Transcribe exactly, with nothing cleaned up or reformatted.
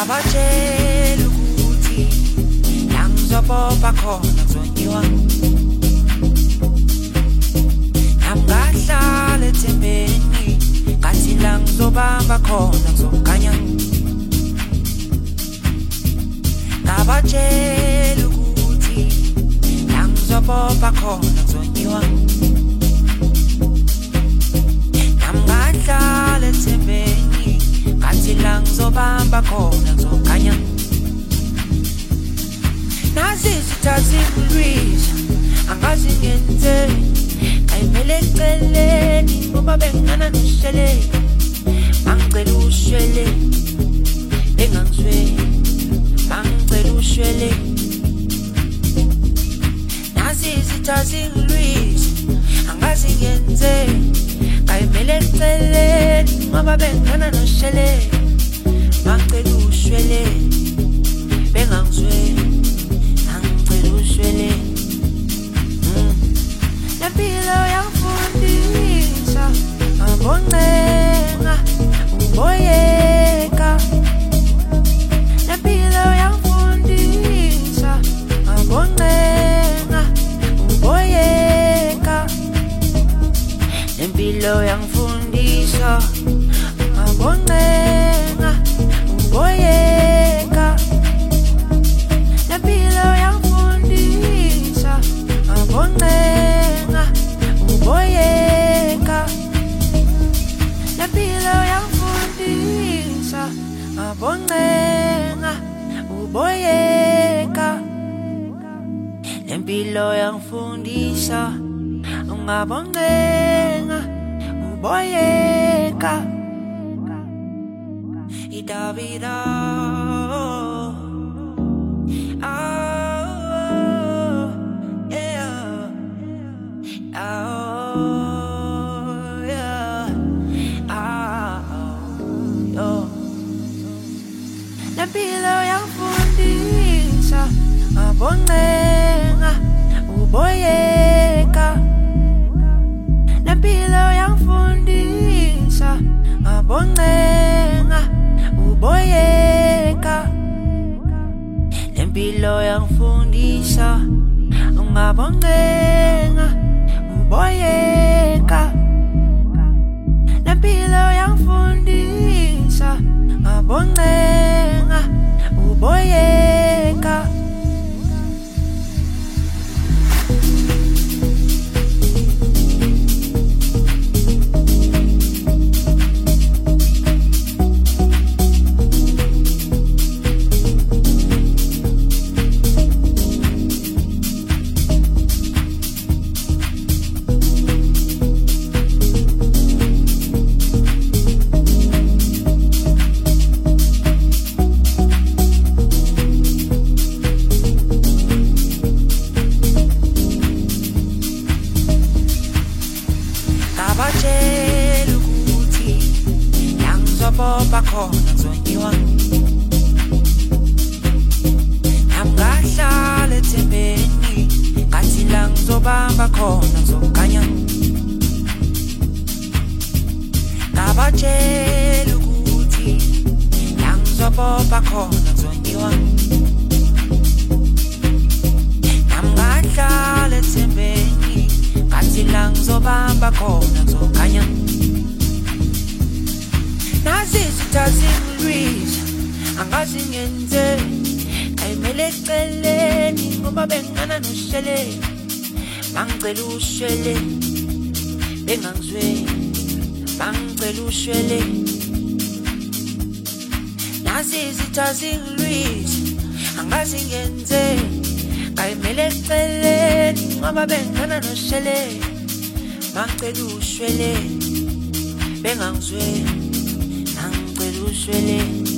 Abatshela ukuthi la ngizobopha khona ngizonyiwa Namgahlala ethembeni ngathi la ngizobamba khona ngizokanya Abatshela ukuthi la ngizobopha khona ngizonyiwa Namgahlala ethembeni ngathi la ngizobamba khona ngizokanya Nazi sithathi kulwisa angazi ngenze Ayimele eceleni ngoba bengana noshele Mangicela ushele bengangizwe Mangicela ushele Nazi sithathi kulwisa angazi ngenze Ayimele eceleni ngoba bengana noshele Mangicela ushele bengangizwe Mangicela ushele Lempilo yangifundisa Aboncenga uboyeka Lempilo yangifundisa Aboncenga uboyeka Lempilo yangifundisa Aboncenga uboyeka Lempilo yangifundisa Aboncenga uboyeka Lempilo yangifundisa Aboncenga uboyeka Lempilo yangifundisa Ungaboncenga uboyeka Idabida Lempilo yangifundisa Aboncenga uboyeka Lempilo yangifundisa Aboncenga uboyeka Lempilo yangifundisa Ungaboncenga uboyeka Lempilo yangifundisa Aboncenga uboyeka Abatshela ukuthi la ngizobopha khona ngizonyiwa Namgahlala ethembeni ngathi la ngizobamba khona ngizokanya Abatshela ukuthi la ngizobopha khona ngizonyiwa Namgahlala ethembeni ngathi la ngizobamba khona ngizokanya Nazi sithathi kulwisa angazi ngenze Ayimele eceleni ngoba bengana noshele Mangicela ushele bengangizwe Mangicela ushele Nazi sithathi kulwisa angazi ngenze Ayimele eceleni ngoba bengana noshele Mangicela ushele bengangizwe Mangicela ushele